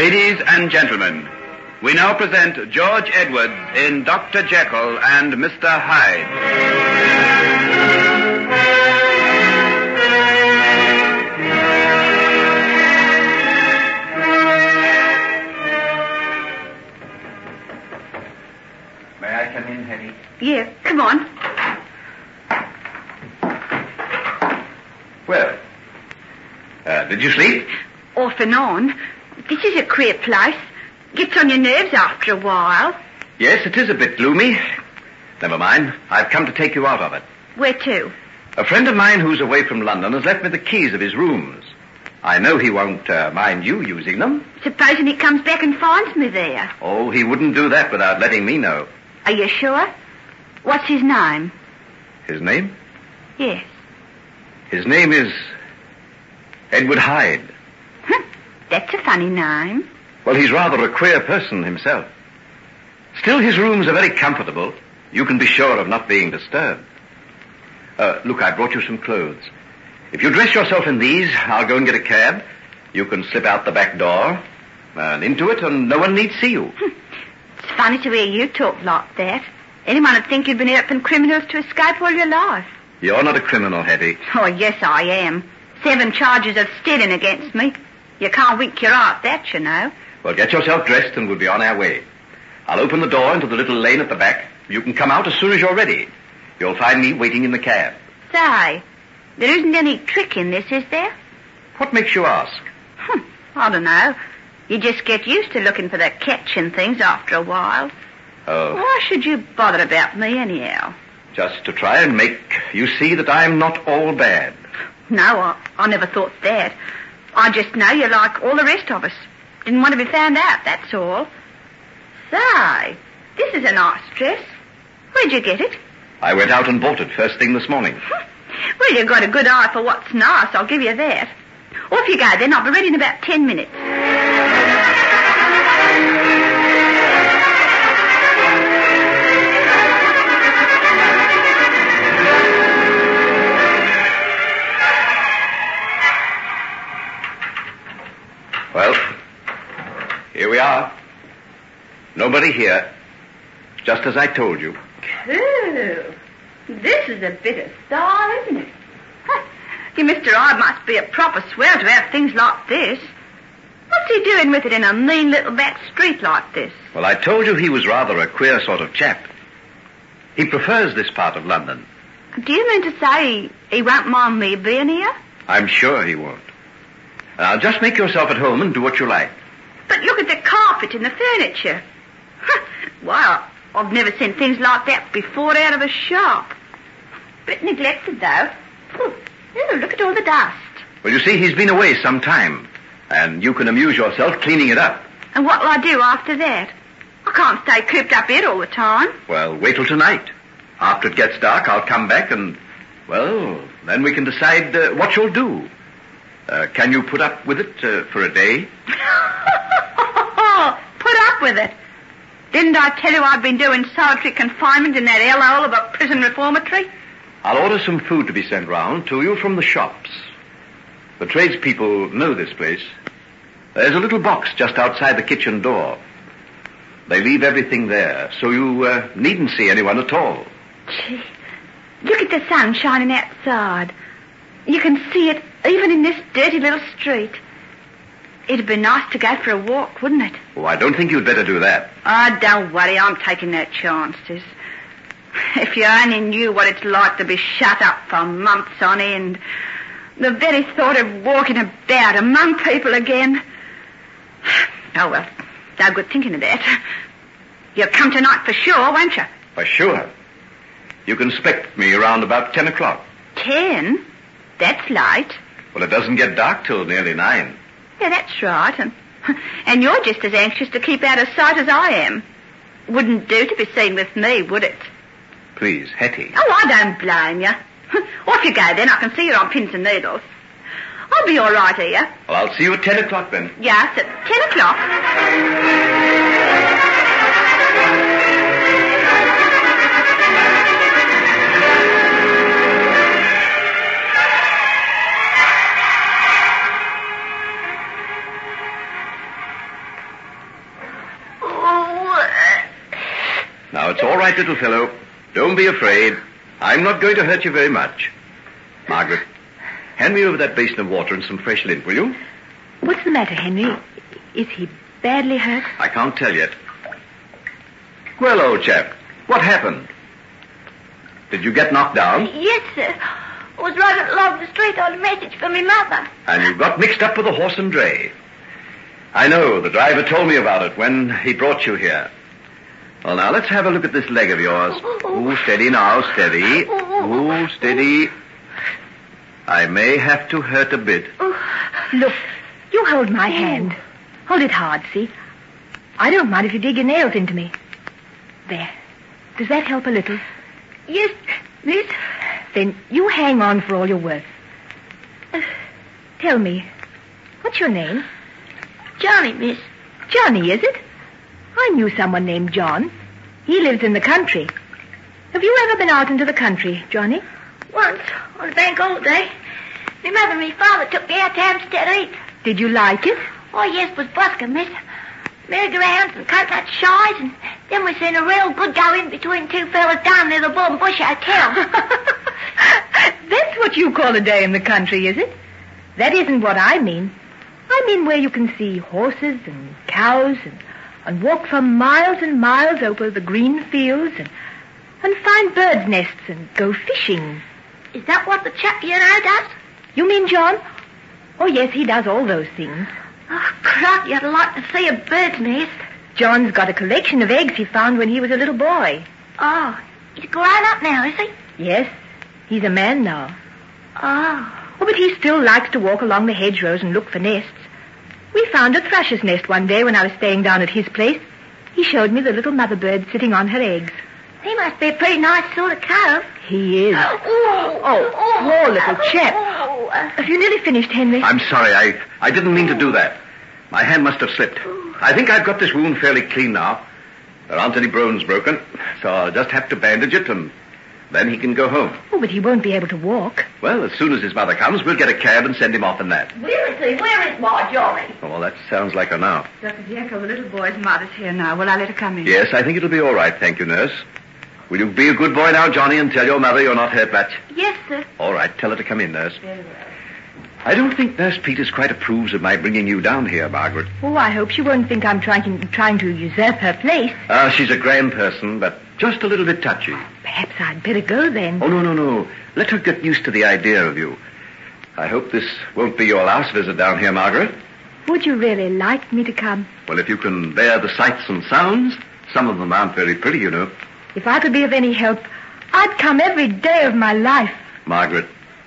Ladies and gentlemen, we now present George Edwards in Dr. Jekyll and Mr. Hyde. May I come in, Hetty? Yeah, come on. Well, did you sleep? Off and on. This is a queer place. Gets on your nerves after a while. Yes, it is a bit gloomy. Never mind. I've come to take you out of it. Where to? A friend of mine who's away from London has left me the keys of his rooms. I know he won't mind you using them. Supposing he comes back and finds me there. Oh, he wouldn't do that without letting me know. Are you sure? What's his name? His name? Yes. His name is Edward Hyde. That's a funny name. Well, he's rather a queer person himself. Still, his rooms are very comfortable. You can be sure of not being disturbed. Look, I brought you some clothes. If you dress yourself in these, I'll go and get a cab. You can slip out the back door and into it, and no one need see you. It's funny to hear you talk like that. Anyone would think you'd been helping criminals to escape all your life. You're not a criminal, Hetty. Oh, yes, I am. 7 charges of stealing against me. You can't wink your eye at that, you know. Well, get yourself dressed and we'll be on our way. I'll open the door into the little lane at the back. You can come out as soon as you're ready. You'll find me waiting in the cab. Say, there isn't any trick in this, is there? What makes you ask? I don't know. You just get used to looking for the catch in things after a while. Oh. Why should you bother about me anyhow? Just to try and make you see that I'm not all bad. No, I never thought that. I just know you're like all the rest of us. Didn't want to be found out, that's all. Say, this is a nice dress. Where'd you get it? I went out and bought it first thing this morning. Well, you've got a good eye for what's nice, I'll give you that. Off you go then, I'll be ready in about 10 minutes. Well, here we are. Nobody here. Just as I told you. Cool. This is a bit of style, isn't it? You Mr. Hyde must be a proper swell to have things like this. What's he doing with it in a mean little back street like this? Well, I told you he was rather a queer sort of chap. He prefers this part of London. Do you mean to say he won't mind me being here? I'm sure he won't. Now, just make yourself at home and do what you like. But look at the carpet and the furniture. Wow, I've never seen things like that before out of a shop. Bit neglected, though. Oh, look at all the dust. Well, you see, he's been away some time, and you can amuse yourself cleaning it up. And what'll I do after that? I can't stay cooped up here all the time. Well, wait till tonight. After it gets dark, I'll come back and, well, then we can decide what you'll do. Can you put up with it for a day? Put up with it? Didn't I tell you I'd been doing solitary confinement in that hellhole of a prison reformatory? I'll order some food to be sent round to you from the shops. The tradespeople know this place. There's a little box just outside the kitchen door. They leave everything there, so you needn't see anyone at all. Gee, look at the sun shining outside. You can see it even in this dirty little street. It'd be nice to go for a walk, wouldn't it? Oh, I don't think you'd better do that. Oh, don't worry, I'm taking no chances. If you only knew what it's like to be shut up for months on end. The very thought of walking about among people again. Oh, well, no good thinking of that. You'll come tonight for sure, won't you? For sure. You can expect me around about 10 o'clock. 10? That's late. Well, it doesn't get dark till nearly 9. Yeah, that's right. And you're just as anxious to keep out of sight as I am. Wouldn't do to be seen with me, would it? Please, Hetty. Oh, I don't blame you. Off you go then. I can see you're on pins and needles. I'll be all right here. Well, I'll see you at 10 o'clock then. Yes, at 10 o'clock. Now, it's all right, little fellow. Don't be afraid. I'm not going to hurt you very much. Margaret, hand me over that basin of water and some fresh lint, will you? What's the matter, Henry? Is he badly hurt? I can't tell yet. Well, old chap, what happened? Did you get knocked down? Yes, sir. I was riding along the street on a message for my mother. And you got mixed up with a horse and dray. I know. The driver told me about it when he brought you here. Well, now, let's have a look at this leg of yours. Ooh, steady now, steady. Ooh, steady. I may have to hurt a bit. Look, you hold my hand. Hold it hard, see? I don't mind if you dig your nails into me. There. Does that help a little? Yes, miss. Then you hang on for all you're worth. Tell me, what's your name? Johnny, miss. Johnny, is it? I knew someone named John. He lives in the country. Have you ever been out into the country, Johnny? Once, on a bank holiday. My mother and my father took me out to Hampstead Heath. Did you like it? Oh, yes, it was busking, miss. Merry-go-rounds and coconut shies, and then we seen a real good go in between two fellas down near the Bull and Bush Hotel. That's what you call a day in the country, is it? That isn't what I mean. I mean where you can see horses and cows and walk for miles and miles over the green fields and find birds' nests and go fishing. Is that what the chap you know does? You mean John? Oh, yes, he does all those things. Oh, crikey, I'd like to see a bird's nest. John's got a collection of eggs he found when he was a little boy. Oh, he's grown up now, is he? Yes, he's a man now. Oh. Oh, but he still likes to walk along the hedgerows and look for nests. We found a thrush's nest one day when I was staying down at his place. He showed me the little mother bird sitting on her eggs. He must be a pretty nice sort of cove. He is. Oh, poor little chap. Have you nearly finished, Henry? I'm sorry. I didn't mean to do that. My hand must have slipped. I think I've got this wound fairly clean now. There aren't any bones broken, so I'll just have to bandage it, and then he can go home. Oh, but he won't be able to walk. Well, as soon as his mother comes, we'll get a cab and send him off in that. Where is he? Where is my Johnny? Oh, well, that sounds like her now. Dr. Jekyll, the little boy's mother's here now. Will I let her come in? Yes, I think it'll be all right, thank you, nurse. Will you be a good boy now, Johnny, and tell your mother you're not hurt much? Yes, sir. All right, tell her to come in, nurse. Very well. I don't think Nurse Peters quite approves of my bringing you down here, Margaret. Oh, I hope she won't think I'm trying to usurp her place. She's a grand person, but just a little bit touchy. Perhaps I'd better go then. Oh, no. Let her get used to the idea of you. I hope this won't be your last visit down here, Margaret. Would you really like me to come? Well, if you can bear the sights and sounds, some of them aren't very pretty, you know. If I could be of any help, I'd come every day of my life. Margaret,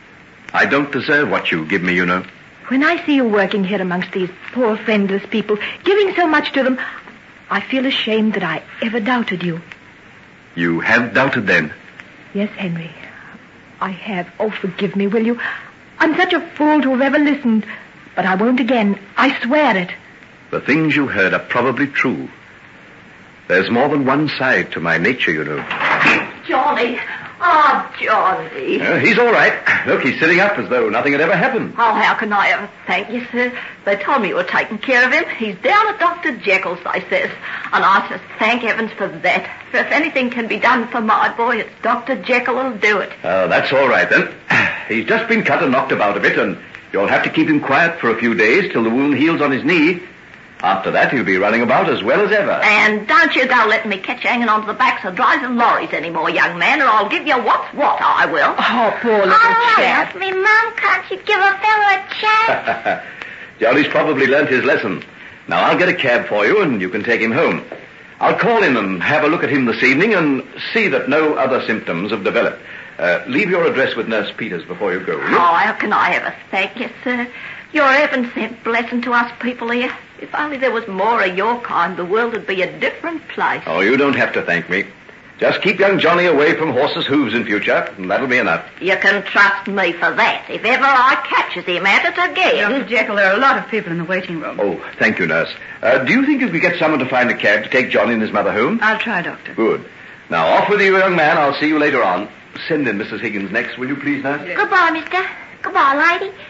I don't deserve what you give me, you know. When I see you working here amongst these poor, friendless people, giving so much to them, I feel ashamed that I ever doubted you. You have doubted then? Yes, Henry. I have. Oh, forgive me, will you? I'm such a fool to have ever listened, but I won't again. I swear it. The things you heard are probably true. There's more than one side to my nature, you know. Johnny. Oh, Johnny. He's all right. Look, he's sitting up as though nothing had ever happened. Oh, how can I ever thank you, sir? They told me you were taking care of him. He's down at Dr. Jekyll's, they says. And I just thank heavens for that. For if anything can be done for my boy, it's Dr. Jekyll who'll do it. Oh, that's all right, then. He's just been cut and knocked about a bit, and you'll have to keep him quiet for a few days till the wound heals on his knee. After that, he'll be running about as well as ever. And don't you go letting me catch you hanging onto the backs of drivers and lorries anymore, young man, or I'll give you what's what, I will. Oh, poor little chap. Me, Mum, can't you give a fellow a chance? Johnny's probably learnt his lesson. Now, I'll get a cab for you, and you can take him home. I'll call in and have a look at him this evening and see that no other symptoms have developed. Leave your address with Nurse Peters before you go, will you? Oh, how can I ever thank you, sir? You're a heaven-sent blessing to us people here. If only there was more of your kind, the world would be a different place. Oh, you don't have to thank me. Just keep young Johnny away from horses' hooves in future, and that'll be enough. You can trust me for that. If ever I catches him at it again. Dr. Jekyll, there are a lot of people in the waiting room. Oh, thank you, nurse. Do you think you could get someone to find a cab to take Johnny and his mother home? I'll try, Doctor. Good. Now, off with you, young man. I'll see you later on. Send in Mrs. Higgins next, will you please, nurse? Goodbye, mister. Goodbye, lady.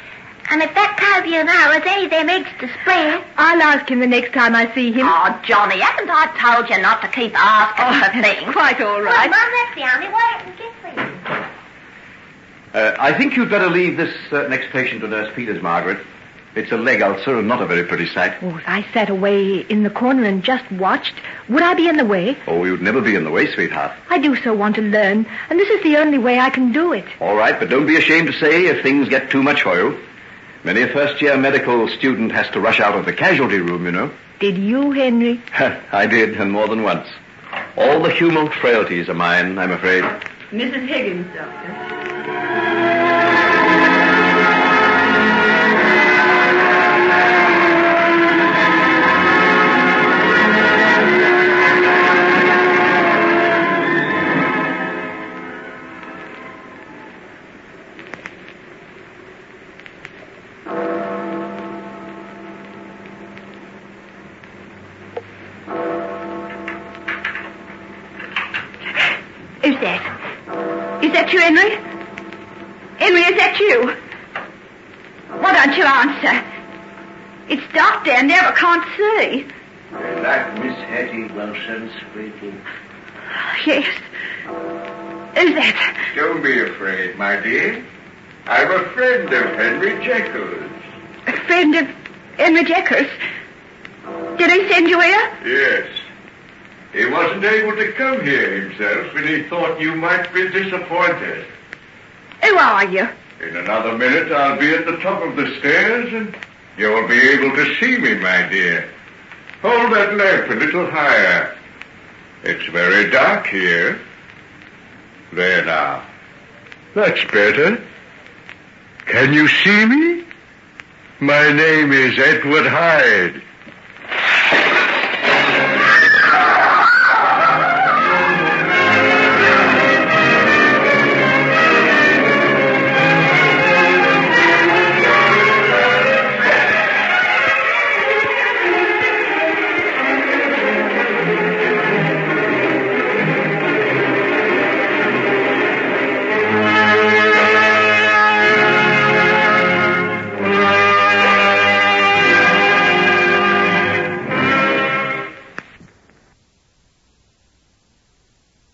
And if that cobia now has any of them eggs to spare... I'll ask him the next time I see him. Oh, Johnny, haven't I told you not to keep asking for things? Quite all right. Well, Mum, that's the only way I can get for you. I think you'd better leave this next patient to Nurse Peters, Margaret. It's a leg ulcer and not a very pretty sight. Oh, if I sat away in the corner and just watched, would I be in the way? Oh, you'd never be in the way, sweetheart. I do so want to learn, and this is the only way I can do it. All right, but don't be ashamed to say if things get too much for you. Many a first-year medical student has to rush out of the casualty room, you know. Did you, Henry? I did, and more than once. All the human frailties are mine, I'm afraid. Mrs. Higgins, Doctor. Is that you, Henry? Henry, is that you? Why don't you answer? It's dark down there, I can't see. Is that Miss Hattie Wilson speaking? Yes. Who's that? Don't be afraid, my dear. I'm a friend of Henry Jekyll's. A friend of Henry Jekyll's? Did he send you here? Yes. He wasn't able to come here himself, and he thought you might be disappointed. Who are you? In another minute, I'll be at the top of the stairs, and you'll be able to see me, my dear. Hold that lamp a little higher. It's very dark here. There now. That's better. Can you see me? My name is Edward Hyde.